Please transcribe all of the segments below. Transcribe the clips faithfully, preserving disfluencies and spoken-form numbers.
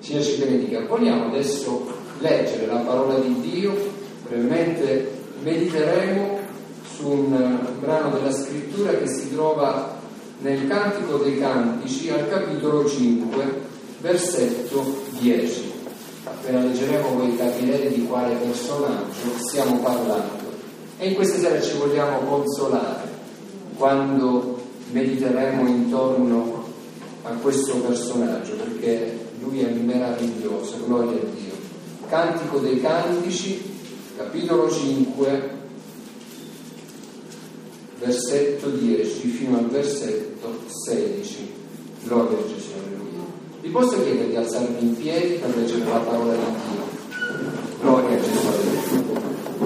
Signore ci benedica. Vogliamo adesso leggere la parola di Dio, brevemente mediteremo su un brano della scrittura che si trova nel Cantico dei Cantici al capitolo cinque, versetto dieci. Appena leggeremo voi capirete di quale personaggio stiamo parlando. E in questa sera ci vogliamo consolare quando mediteremo intorno a questo personaggio, perché lui è meraviglioso, gloria a Dio. Cantico dei Cantici, capitolo cinque, versetto dieci fino al versetto sedici. Gloria a Gesù, alleluia. Vi posso chiedere di alzarvi in piedi per leggere la parola di Dio? Gloria a Gesù, alleluia.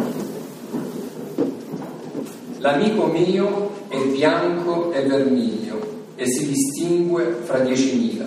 L'amico mio è bianco e vermiglio e si distingue fra diecimila.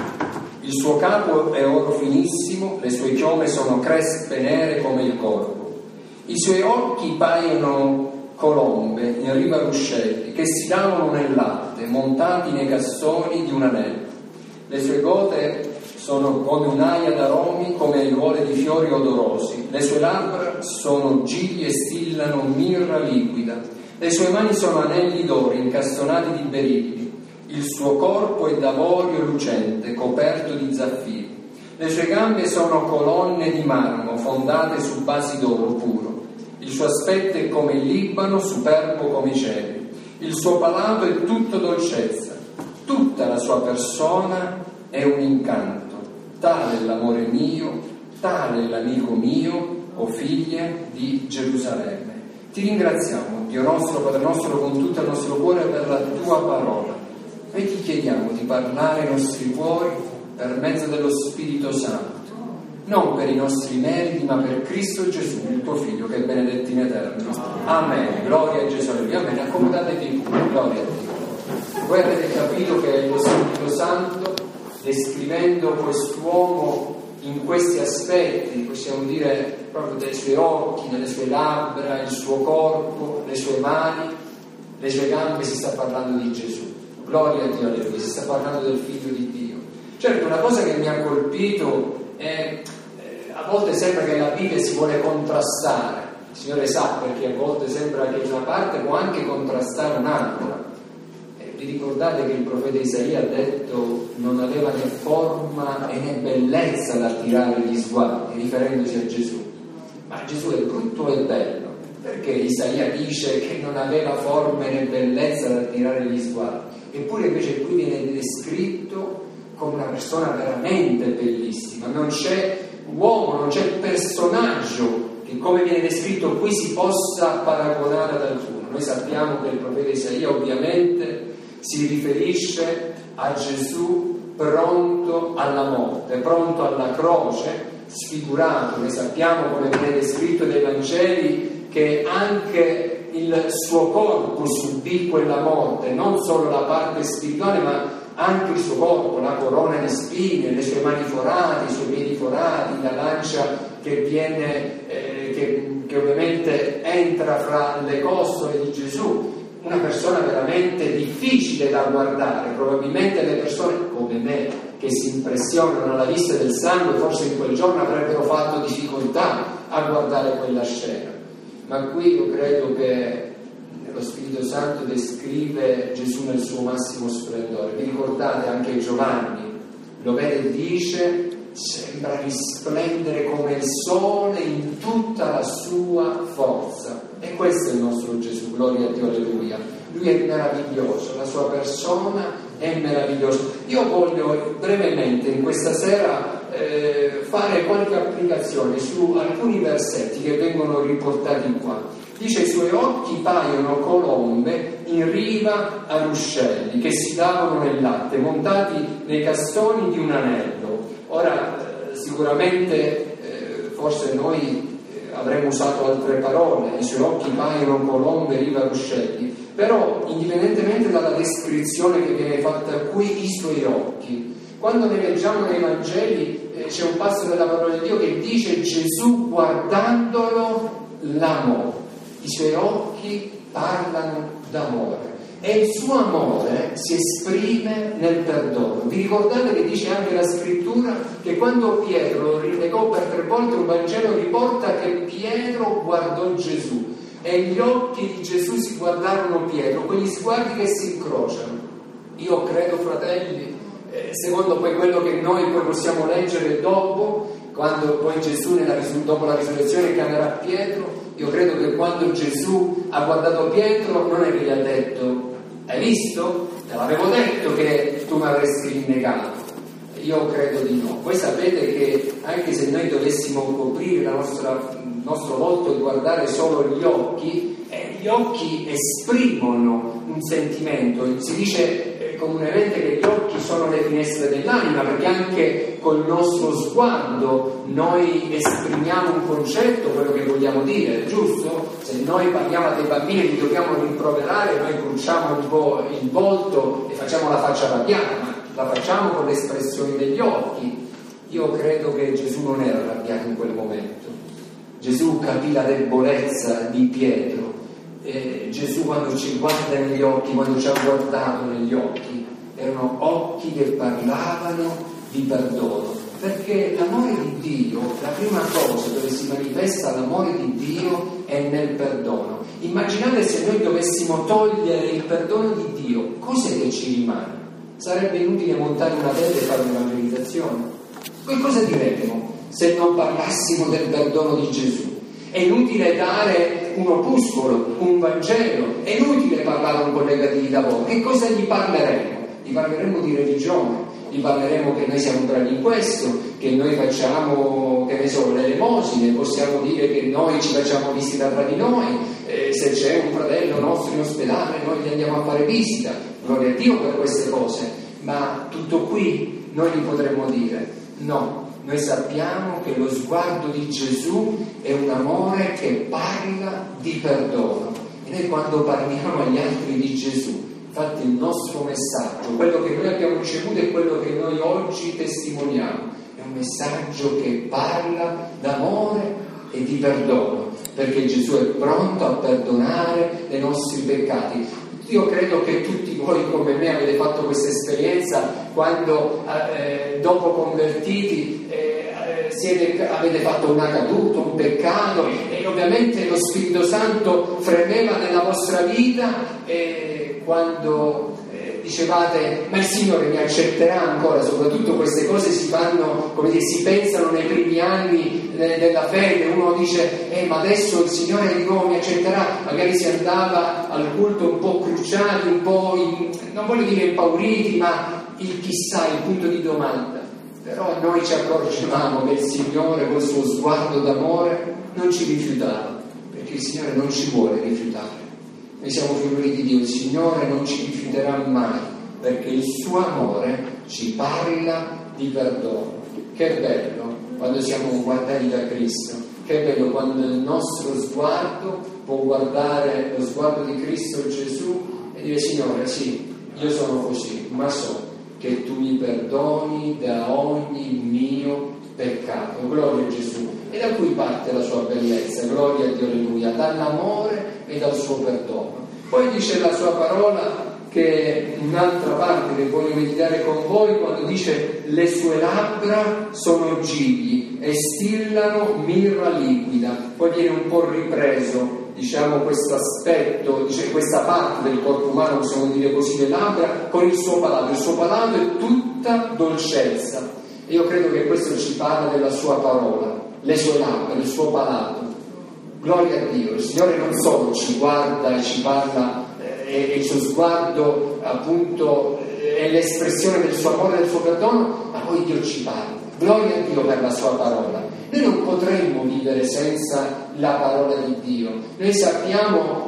Il suo capo è oro finissimo, le sue chiome sono crespe nere come il corpo. I suoi occhi paiono colombe in riva ruscelli che si lavano nel latte, montati nei cassoni di un anello. Le sue gote sono come un'aia d'aromi, come aiuole di fiori odorosi. Le sue labbra sono gigli e stillano mirra liquida. Le sue mani sono anelli d'oro incastonati di berilli. Il suo corpo è d'avorio lucente, coperto di zaffiri. Le sue gambe sono colonne di marmo fondate su basi d'oro puro. Il suo aspetto è come il Libano, superbo come i cieli. Il suo palato è tutto dolcezza. Tutta la sua persona è un incanto. Tale è l'amore mio, tale è l'amico mio, o figlie di Gerusalemme. Ti ringraziamo, Dio nostro, Padre nostro, con tutto il nostro cuore per la tua parola. Noi ti chiediamo di parlare ai nostri cuori per mezzo dello Spirito Santo, non per i nostri meriti, ma per Cristo Gesù, il tuo Figlio, che è benedetto in eterno. Amen. Gloria a Gesù. Amen. Accomodatevi pure. Gloria a Dio. Voi avete capito che lo Spirito Santo, descrivendo quest'uomo in questi aspetti, possiamo dire proprio dei suoi occhi, delle sue labbra, il suo corpo, le sue mani, le sue gambe, si sta parlando di Gesù. Gloria a Dio, alleluia, si sta parlando del Figlio di Dio. Certo, una cosa che mi ha colpito è, eh, a volte sembra che la Bibbia si vuole contrastare. Il Signore sa, perché a volte sembra che una parte può anche contrastare un'altra. Eh, vi ricordate che il profeta Isaia ha detto non aveva né forma e né bellezza da attirare gli sguardi, riferendosi a Gesù. Ma Gesù è brutto e bello, perché Isaia dice che non aveva forma né bellezza da attirare gli sguardi. Eppure invece qui viene descritto come una persona veramente bellissima. Non c'è uomo, non c'è personaggio che, come viene descritto qui, si possa paragonare ad alcuno. Noi sappiamo che il profeta Isaia ovviamente si riferisce a Gesù pronto alla morte, pronto alla croce, sfigurato. Noi sappiamo, come viene descritto dai Vangeli, che anche il suo corpo subì quella morte, non solo la parte spirituale, ma anche il suo corpo, la corona di spine, le sue mani forate, i suoi piedi forati, la lancia che viene, eh, che, che ovviamente entra fra le costole di Gesù. Una persona veramente difficile da guardare. Probabilmente le persone come me, che si impressionano alla vista del sangue, forse in quel giorno avrebbero fatto difficoltà a guardare quella scena. Ma qui io credo che lo Spirito Santo descrive Gesù nel suo massimo splendore. Vi ricordate anche Giovanni lo vede e dice: sembra risplendere come il sole in tutta la sua forza. E questo è il nostro Gesù, gloria a Dio, alleluia. Lui è meraviglioso, la sua persona è meravigliosa. Io voglio brevemente in questa sera eh, fare qualche applicazione su alcuni versetti che vengono riportati qua. Dice: i suoi occhi paiono colombe in riva a ruscelli che si lavano nel latte, montati nei castoni di un anello. Ora, eh, sicuramente, eh, forse noi eh, avremmo usato altre parole: i suoi occhi paiono colombe in riva a ruscelli. Però, indipendentemente dalla descrizione che viene fatta qui, i suoi occhi, quando ne leggiamo nei Vangeli, eh, c'è un passo della parola di Dio che dice: Gesù guardandolo l'amò. I suoi occhi parlano d'amore. e il suo amore si esprime nel perdono. Vi ricordate che dice anche la scrittura che quando Pietro lo rinnegò per tre volte, un Vangelo riporta che Pietro guardò Gesù e gli occhi di Gesù si guardarono Pietro, quegli sguardi che si incrociano. Io credo, fratelli, eh, secondo poi quello che noi poi possiamo leggere dopo, quando poi Gesù nella, dopo la risurrezione chiamerà Pietro, io credo che quando Gesù ha guardato Pietro non è che gli ha detto: hai visto? Te l'avevo detto che tu mi avresti rinnegato. Io credo di no. Voi sapete che anche se noi dovessimo coprire la nostra, il nostro volto e guardare solo gli occhi, eh, gli occhi esprimono un sentimento. Si dice eh, comunemente che gli occhi sono le finestre dell'anima, perché anche col nostro sguardo noi esprimiamo un concetto, quello che vogliamo dire, giusto? Se noi parliamo a dei bambini e li dobbiamo rimproverare, noi cruciamo un po' il volto e facciamo la faccia arrabbiata, ma la facciamo con le espressioni degli occhi. Io credo che Gesù non era arrabbiato in quel momento. Gesù capì la debolezza di Pietro. Eh, Gesù quando ci guarda negli occhi, quando ci ha guardato negli occhi, erano occhi che parlavano di perdono, perché l'amore di Dio, la prima cosa dove si manifesta l'amore di Dio è nel perdono. Immaginate se noi dovessimo togliere il perdono di Dio, cos'è che ci rimane? Sarebbe inutile montare una tenda e fare un'evangelizzazione. Poi cosa diremmo se non parlassimo del perdono di Gesù? È inutile dare un opuscolo, un Vangelo, è inutile parlare a un collega di lavoro. Che cosa gli parleremo? Gli parleremo di religione, gli parleremo che noi siamo bravi in questo, che noi facciamo, che ne so, le elemosine, possiamo dire che noi ci facciamo visita tra di noi, eh, se c'è un fratello nostro in ospedale noi gli andiamo a fare visita, gloria a Dio per queste cose, ma tutto qui noi gli potremmo dire no. Noi sappiamo che lo sguardo di Gesù è un amore che parla di perdono, e noi quando parliamo agli altri di Gesù, infatti il nostro messaggio, quello che noi abbiamo ricevuto e quello che noi oggi testimoniamo, è un messaggio che parla d'amore e di perdono, perché Gesù è pronto a perdonare i nostri peccati. Io credo che tutti voi come me avete fatto questa esperienza quando eh, dopo convertiti eh, siete, avete fatto una caduta, un peccato, e ovviamente lo Spirito Santo fremeva nella vostra vita e quando eh, dicevate ma il Signore mi accetterà ancora. Soprattutto queste cose si fanno, come dire, si pensano nei primi anni de- della fede. Uno dice eh ma adesso il Signore di nuovo mi accetterà, magari si andava al culto un po' cruciati, un po' in, non voglio dire impauriti, ma il chissà, il punto di domanda. Però noi ci accorgevamo che il Signore col suo sguardo d'amore non ci rifiutava, perché il Signore non ci vuole rifiutare. Noi siamo figli di Dio, il Signore non ci rifiuterà mai, perché il suo amore ci parla di perdono. Che bello quando siamo guardati da Cristo, che bello quando il nostro sguardo può guardare lo sguardo di Cristo Gesù e dire Signore sì, io sono così, ma so che tu mi perdoni da ogni mio peccato. Gloria a Gesù. E da cui parte la sua bellezza, gloria a Dio, alleluia, dall'amore e dal suo perdono. Poi dice la sua parola, che un'altra parte che voglio meditare con voi, quando dice le sue labbra sono gigli e stillano mirra liquida. Poi viene un po' ripreso, diciamo, questo aspetto, dice, questa parte del corpo umano, possiamo dire così, le labbra, con il suo palato. Il suo palato è tutta dolcezza. E io credo che questo ci parla della sua parola, le sue labbra, il suo palato. Gloria a Dio. Il Signore non solo ci guarda e ci parla, eh, e il suo sguardo appunto eh, è l'espressione del suo amore e del suo perdono, ma poi Dio ci parla. Gloria a Dio per la sua parola. Noi non potremmo vivere senza la parola di Dio. Noi sappiamo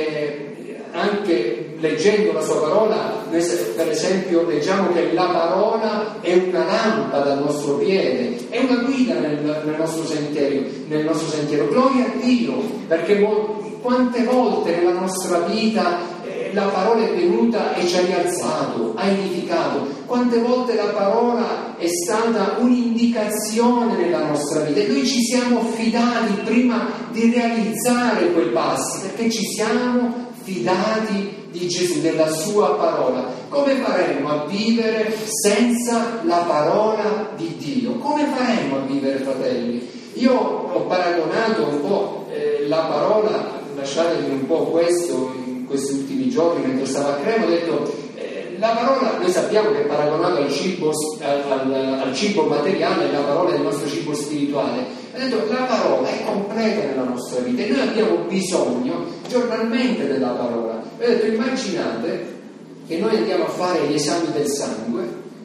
che anche leggendo la sua parola, noi per esempio leggiamo che la parola è una lampada al nostro piede, è una guida nel, nel nostro sentiero, nel nostro sentiero. Gloria a Dio, perché quante volte nella nostra vita eh, la parola è venuta e ci ha rialzato, ha edificato. Quante volte la parola è stata un'indicazione nella nostra vita e noi ci siamo fidati prima di realizzare quei passi, perché ci siamo fidati di di Gesù, della sua parola. Come faremmo a vivere senza la parola di Dio? Come faremmo a vivere, fratelli? Io ho paragonato un po' eh, la parola, lasciatemi un po' questo in questi ultimi giorni mentre stavo a Crema, ho detto eh, la parola, noi sappiamo che è paragonato al cibo, al, al, al cibo materiale, la parola è il nostro cibo spirituale. Ho detto la parola è completa nella nostra vita e noi abbiamo bisogno giornalmente della parola. Ho detto immaginate che noi andiamo a fare gli esami del sangue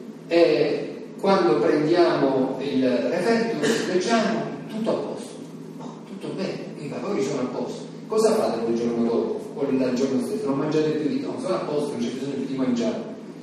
e quando prendiamo il referto leggiamo tutto a posto, no, tutto bene, i valori sono a posto. Cosa fate quel giorno dopo o il giorno stesso? Non mangiate più di no, sono a posto, non c'è bisogno più di mangiare.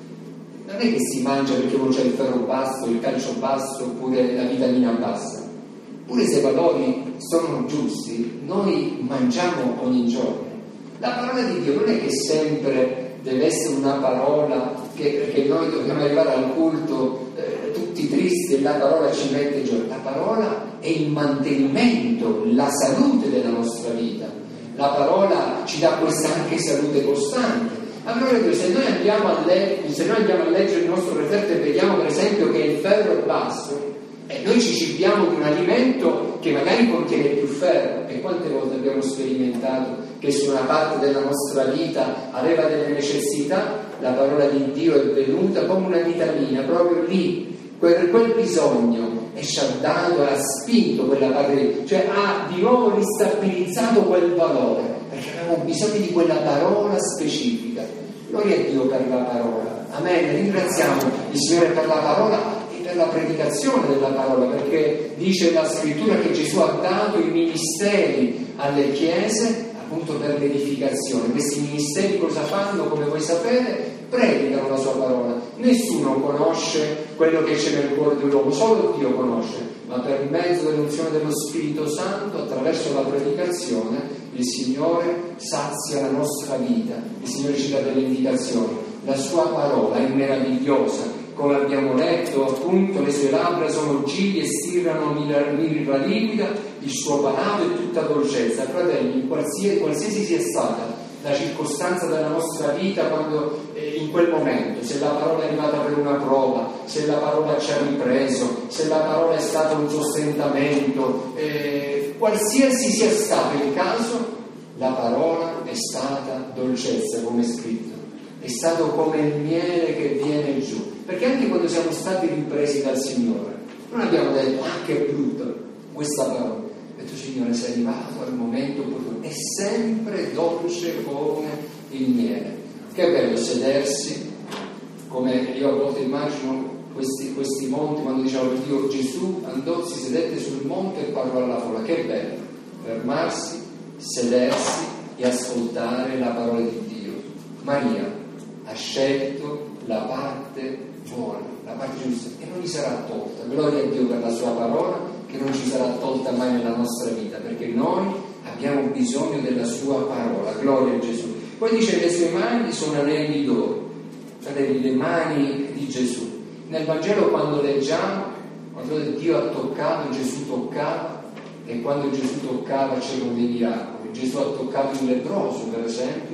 Non è che si mangia perché uno c'è il ferro basso, il calcio basso oppure la vitamina bassa. Pure se i valori sono giusti, noi mangiamo ogni giorno. La parola di Dio non è che sempre deve essere una parola che, che noi dobbiamo arrivare al culto eh, tutti tristi e la parola ci mette giù. La parola è il mantenimento, la salute della nostra vita. La parola ci dà questa anche salute costante. Allora se noi andiamo a, le- se noi andiamo a leggere il nostro referto e vediamo per esempio che il ferro è basso, e noi ci cibiamo di un alimento che magari contiene più ferro, e quante volte abbiamo sperimentato che su una parte della nostra vita aveva delle necessità, la parola di Dio è venuta come una vitamina, proprio lì, per quel bisogno, e ci ha dato, ha spinto quella parte lì, cioè ha di nuovo ristabilizzato quel valore, perché avevamo bisogno di quella parola specifica. Gloria a Dio per la parola. Amen. Ringraziamo il Signore per la parola e per la predicazione della parola, perché dice la Scrittura che Gesù ha dato i ministeri alle chiese appunto per l'edificazione. Questi ministeri cosa fanno? Come voi sapete, predicano la sua parola. Nessuno conosce quello che c'è nel cuore dell'uomo, solo Dio conosce, ma per mezzo dell'unzione dello Spirito Santo, attraverso la predicazione, il Signore sazia la nostra vita, il Signore ci dà delle indicazioni. La sua parola è meravigliosa, come abbiamo letto appunto, le sue labbra sono gigli e stirano mirra liquida, il suo palato è tutta dolcezza. Fratelli, qualsiasi, qualsiasi sia stata la circostanza della nostra vita, quando eh, in quel momento, se la parola è arrivata per una prova, se la parola ci ha ripreso, se la parola è stata un sostentamento, eh, qualsiasi sia stato il caso, la parola è stata dolcezza, come è scritto, è stato come il miele che viene giù. Perché anche quando siamo stati ripresi dal Signore, non abbiamo detto, ah che brutta questa parola. Ho detto, Signore, sei arrivato al momento opportuno. È sempre dolce come il miele. Che bello sedersi, come io a volte immagino questi, questi monti, quando diceva Dio, Gesù andò, si sedette sul monte e parlò alla folla. Che bello, fermarsi, sedersi e ascoltare la parola di Dio. Maria ha scelto la parte buona, la parte giusta, e non gli sarà tolta. Gloria a Dio per la sua parola, che non ci sarà tolta mai nella nostra vita, perché noi abbiamo bisogno della sua parola. Gloria a Gesù. Poi dice che le sue mani sono anelli d'oro, fratelli, le mani di Gesù. Nel Vangelo quando leggiamo, quando Dio ha toccato, Gesù toccava, e quando Gesù toccava c'erano dei miracoli. Gesù ha toccato il leproso, per esempio,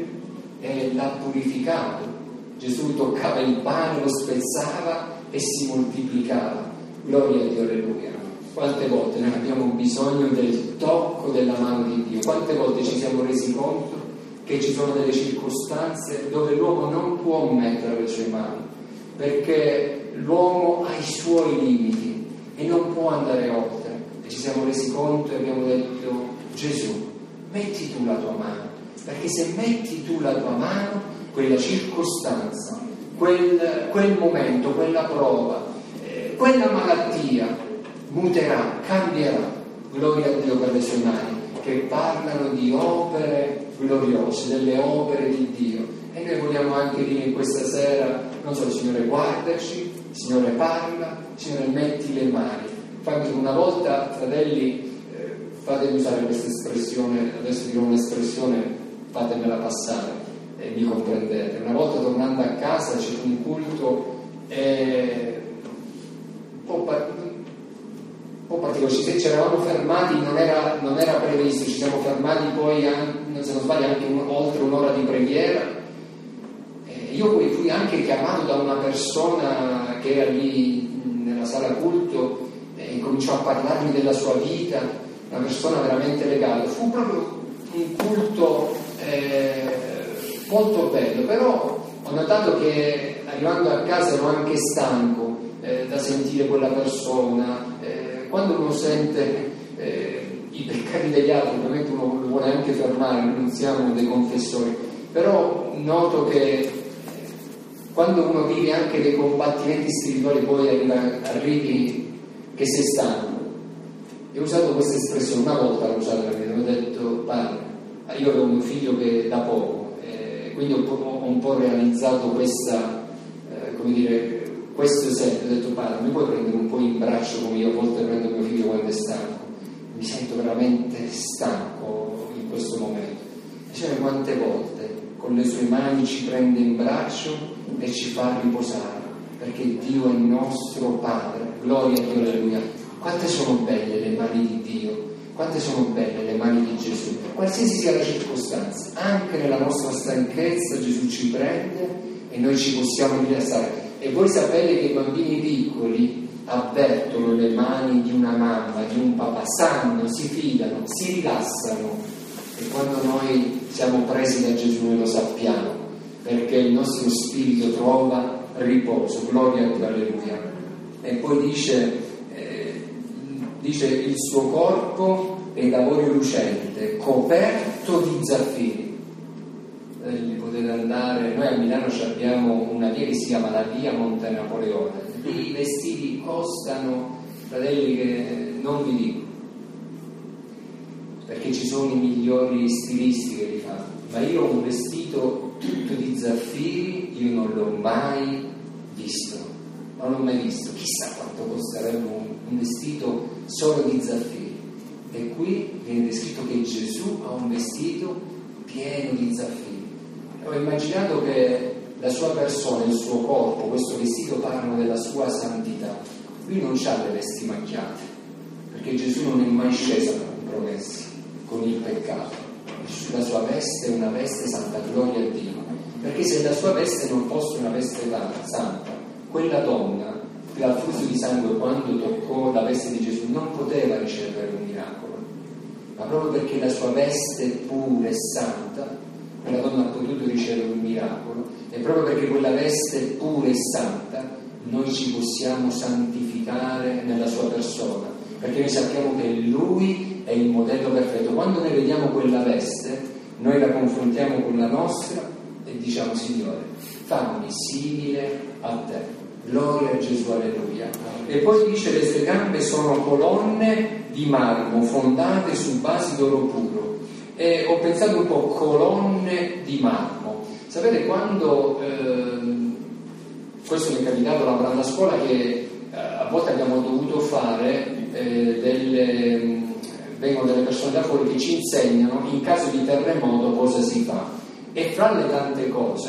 e l'ha purificato. Gesù toccava il pane, lo spezzava e si moltiplicava. Gloria a Dio, alleluia. Quante volte noi abbiamo bisogno del tocco della mano di Dio? Quante volte ci siamo resi conto che ci sono delle circostanze dove l'uomo non può mettere le sue mani, perché l'uomo ha i suoi limiti e non può andare oltre, e ci siamo resi conto e abbiamo detto, Gesù, metti tu la tua mano, perché se metti tu la tua mano, quella circostanza, quel, quel momento, quella prova, eh, quella malattia muterà, cambierà. Gloria a Dio per le sue mani, che parlano di opere gloriose, delle opere di Dio. E noi vogliamo anche dire in questa sera, non so, Signore guardaci, Signore parla, Signore metti le mani. Infatti una volta, fratelli, eh, fatemi usare questa espressione, adesso dirò un'espressione, fatemela passare e mi comprendete. Una volta tornando a casa c'è un culto eh, un po' par- un po' particolare, ci, ci eravamo fermati, non era, non era previsto, ci siamo fermati poi, anche, se non sbaglio, anche un, oltre un'ora di preghiera, lui anche chiamato da una persona che era lì nella sala culto e incominciò a parlarmi della sua vita, una persona veramente legata. Fu proprio un culto eh, molto bello, però ho notato che arrivando a casa ero anche stanco eh, da sentire quella persona. Eh, quando uno sente eh, i peccati degli altri, ovviamente uno lo vuole anche fermare, non siamo dei confessori, però noto che quando uno vive anche dei combattimenti spirituali poi arriva, arrivi che sei stanco. Io ho usato questa espressione, una volta l'ho usata perché ho detto: padre, io avevo mio figlio che da poco, eh, quindi ho, ho un po' realizzato questa, eh, come dire, questo esempio. Ho detto: padre, mi puoi prendere un po' in braccio come io a volte prendo mio figlio quando è stanco? Mi sento veramente stanco in questo momento. E cioè, quante volte con le sue mani ci prende in braccio e ci fa riposare, perché Dio è il nostro Padre. Gloria a Dio, alleluia. Quante sono belle le mani di Dio, quante sono belle le mani di Gesù, qualsiasi sia la circostanza. Anche nella nostra stanchezza Gesù ci prende e noi ci possiamo rilassare. E voi sapete che i bambini piccoli avvertono le mani di una mamma, di un papà, sanno, si fidano, si rilassano. E quando noi siamo presi da Gesù noi lo sappiamo, perché il nostro spirito trova riposo. Gloria a Dio, alleluia. E poi dice, eh, dice il suo corpo è d'avorio lucente, coperto di zaffiri. Eh, potete andare, noi a Milano abbiamo una via che si chiama la via Monte Napoleone. Lì i vestiti costano, fratelli, che non vi dico, perché ci sono i migliori stilisti che li fanno, ma io ho un vestito tutto di zaffiri, io non l'ho mai visto, non l'ho mai visto, chissà quanto costerebbe un, un vestito solo di zaffiri. E qui viene descritto che Gesù ha un vestito pieno di zaffiri. Ho immaginato che la sua persona, il suo corpo, questo vestito parlano della sua santità. Lui non ha le vesti macchiate, perché Gesù non è mai sceso a compromessi con il peccato. La sua veste è una veste santa, gloria a Dio, perché se la sua veste non fosse una veste santa, quella donna dal flusso di sangue, quando toccò la veste di Gesù, non poteva ricevere un miracolo, ma proprio perché la sua veste pura e santa, quella donna ha potuto ricevere un miracolo. E proprio perché quella veste pura e santa noi ci possiamo santificare nella sua persona, perché noi sappiamo che Lui è il modello perfetto. Quando noi vediamo quella veste, noi la confrontiamo con la nostra e diciamo: Signore, fammi simile a te. Gloria a Gesù, alleluia. E poi dice: le sue gambe sono colonne di marmo fondate su basi d'oro puro. E ho pensato un po', colonne di marmo. Sapete, quando ehm, questo mi è capitato lavorando a scuola, che eh, a volte abbiamo dovuto fare eh, delle vengono delle persone da fuori che ci insegnano in caso di terremoto cosa si fa, e fra le tante cose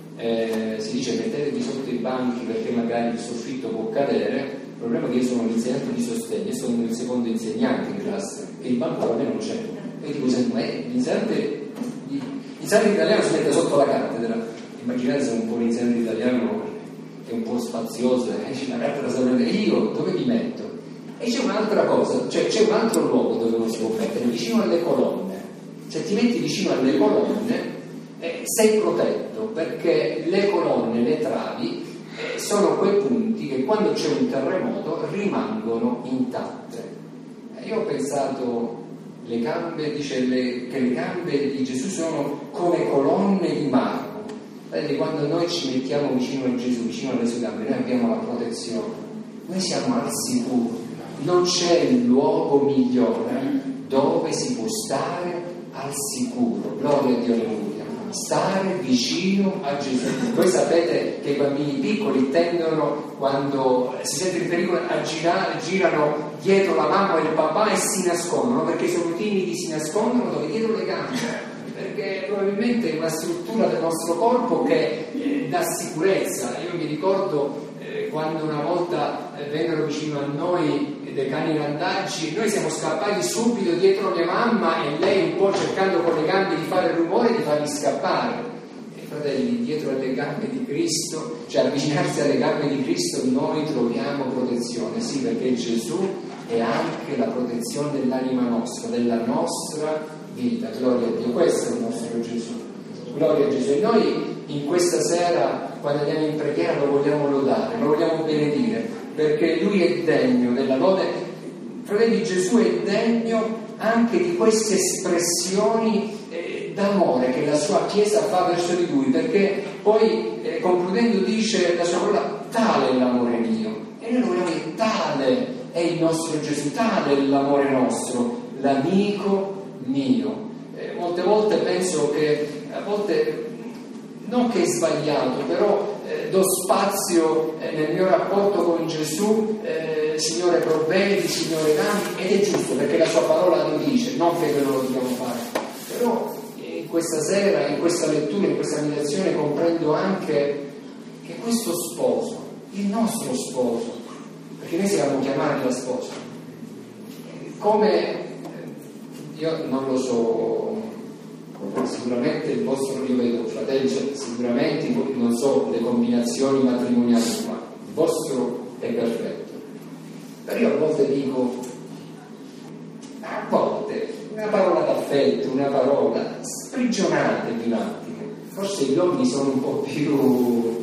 eh, si dice: mettetevi sotto i banchi perché magari il soffitto può cadere. Il problema è che io sono l'insegnante di sostegno e sono il secondo insegnante in classe e il banco da me non c'è, e dico: ma l'insegnante l'insegnante italiano si mette sotto la cattedra. Immaginate se un po' l'insegnante italiano è un po' spazioso e c'è una cattedra sopra, e io dove mi metto? E c'è un'altra cosa, cioè c'è un altro luogo dove non si può mettere, vicino alle colonne. Se ti metti vicino alle colonne eh, sei protetto, perché le colonne, le travi eh, sono quei punti che quando c'è un terremoto rimangono intatte. Eh, io ho pensato, le gambe, dice le, che le gambe di Gesù sono come colonne di marmo. Vedi, quando noi ci mettiamo vicino a Gesù, vicino alle sue gambe, noi abbiamo la protezione, noi siamo al sicuro. Non c'è il luogo migliore dove si può stare al sicuro. Gloria a Dio, alleluia. Stare vicino a Gesù. Voi sapete che i bambini piccoli tendono, quando si sentono in pericolo, a girare, girano dietro la mamma e il papà e si nascondono, perché sono timidi, si nascondono dove? Dietro le gambe, perché probabilmente è una struttura del nostro corpo che eh, dà sicurezza. Io mi ricordo eh, quando una volta eh, vennero vicino a noi dei cani randaggi, noi siamo scappati subito dietro mia mamma e lei un po' cercando con le gambe di fare il rumore e di farli scappare. fratelli, dietro al legame di Cristo, cioè avvicinarsi al legame di Cristo, noi troviamo protezione, sì, perché Gesù è anche la protezione dell'anima nostra, della nostra vita. Gloria a Dio, questo è il nostro Gesù. Gloria a Gesù. E noi in questa sera, quando andiamo in preghiera, lo vogliamo lodare, lo vogliamo benedire, perché Lui è degno della lode. Fratelli, Gesù è degno anche di queste espressioni eh, d'amore che la sua Chiesa fa verso di Lui, perché poi eh, concludendo dice la sua parola: tale è l'amore mio. E noi lo vogliamo dire, tale è il nostro Gesù, tale è l'amore nostro, l'amico mio. Eh, molte volte penso che, a volte, non che è sbagliato, però eh, do spazio eh, nel mio rapporto con Gesù, eh, Signore provvedi, Signore dammi, ed è giusto perché la sua parola lo dice, non che noi lo dobbiamo fare. Però in questa sera, in questa lettura, in questa meditazione comprendo anche che questo sposo, il nostro sposo, perché noi siamo chiamati da sposo, come, io non lo so, sicuramente il vostro, io vedo fratelli, cioè, sicuramente non so le combinazioni matrimoniali, ma il vostro è perfetto. Però io a volte dico, a volte una parola d'affetto, una parola, sprigionatevi un attimo. Forse gli uomini sono un po' più,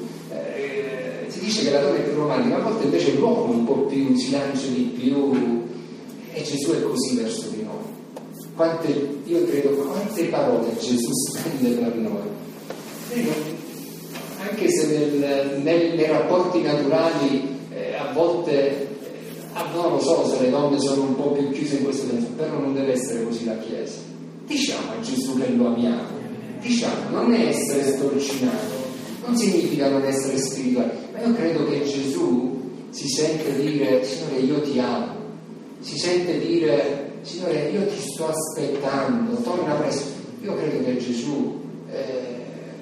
eh, si dice che la donna è più romantica, ma a volte invece l'uomo un po' più, si lancia di più, e Gesù è così verso di noi. Quante, io credo, quante parole Gesù spende per noi. Anche se nel, nel, nei rapporti naturali eh, a volte, eh, non lo so se le donne sono un po' più chiuse in questo senso, però non deve essere così la Chiesa. Diciamo a Gesù che lo amiamo, diciamo, non è essere storcinato, non significa non essere spirituale, ma io credo che Gesù si sente dire: Signore, io ti amo, si sente dire: Signore, io ti sto aspettando, torna presto. Io credo che Gesù, eh,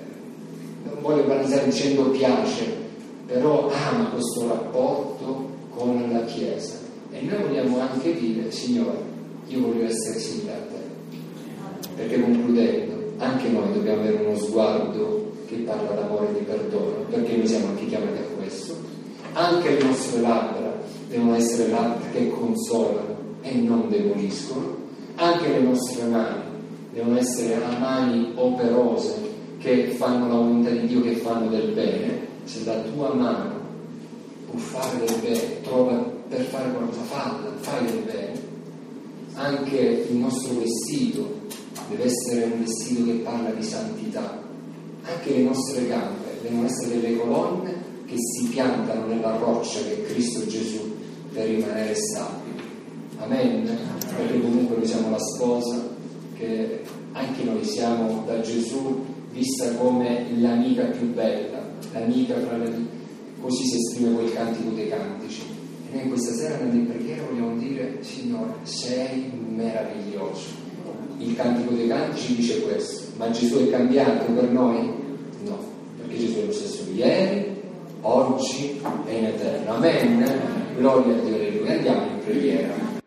non voglio banalizzare dicendo piace, però ama questo rapporto con la Chiesa. E noi vogliamo anche dire: Signore, io voglio essere simile a te. Perché concludendo, anche noi dobbiamo avere uno sguardo che parla d'amore e di perdono, perché noi siamo anche chiamati a questo. Anche le nostre labbra devono essere labbra che consolano e non demoliscono. Anche le nostre mani devono essere mani operose che fanno la volontà di Dio, che fanno del bene. Se la tua mano può fare del bene, trova per fare qualcosa, falla, fai del bene. Anche il nostro vestito deve essere un vestito che parla di santità. Anche le nostre gambe devono essere delle colonne che si piantano nella roccia che è Cristo Gesù, per rimanere stabili. Amen? Perché comunque noi siamo la sposa, che anche noi siamo da Gesù vista come l'amica più bella, l'amica fra le... così si esprime quel cantico dei cantici. E noi questa sera nella preghiera vogliamo dire: Signore, sei meraviglioso. Il cantico dei cantici dice questo, ma Gesù è cambiato per noi? No, perché Gesù è lo stesso ieri, oggi e in eterno. Amen? Gloria a Dio, alleluia. Andiamo in preghiera.